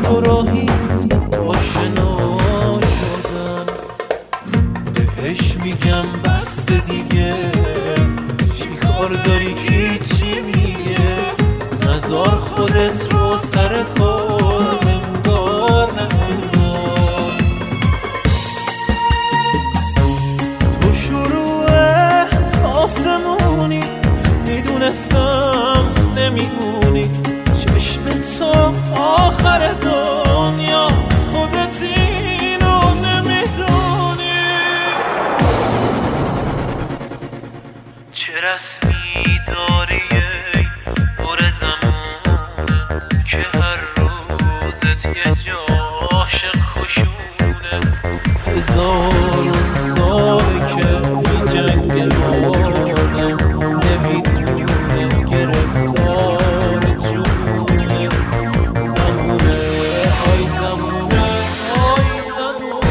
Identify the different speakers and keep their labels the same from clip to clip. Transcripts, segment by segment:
Speaker 1: دوراهی آشنا شدن، بهش میگم بس دیگه، چی کار داری که چی میگه، نذار خودت رو سر کار، انگار نمندار. تو شروع آسمونی، میدونستم نمیمونی، چشم تو آخر دنیاست، خودت اینو نمیدونی. چه رسمی داری دور زمونه که هر روزت یه عاشق خشونه، هزارون ساله که این جنگ آدم نمیدونه گرفتار جونه. زمونه های زمونه های زمونه.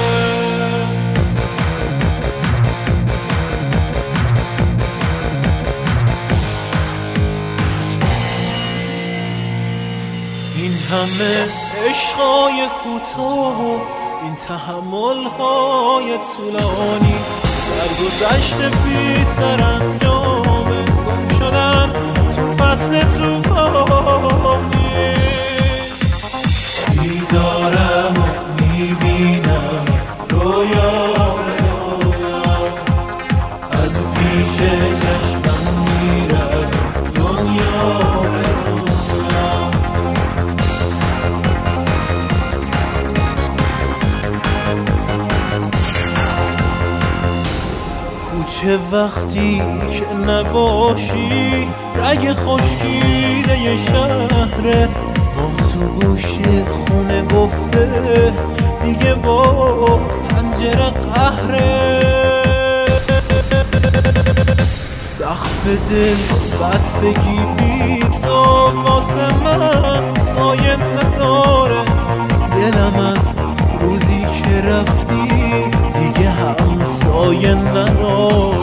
Speaker 1: این همه عشقای کوتاه، این تحمل‌های طولانی، سرگذشت بی سرانجامه، گم شدن تو فصل طوفانی. بیدارم و میبینم رویا از پیش چشمم میره دنیا. چه وقتی که نباشی رگ خشکیده ی شهره، ماه تو گوشه خونه گفته دیگه با پنجره قهره. سقف دل بستگی بی تو واسه من سایه نداره، دلم از روزی که رفتی دیگه هم سایه نداره.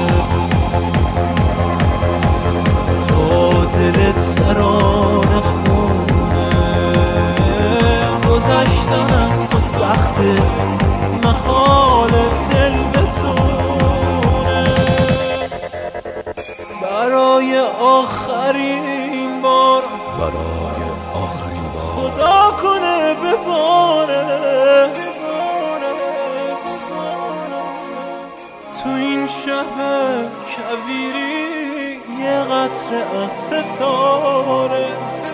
Speaker 1: تا دلت ترانه خونه، گذشتن از تو سخته، محال دل بتونه. برای آخرین بار خدا کنه بباره تو این شب کویری یه قطره از ستاره.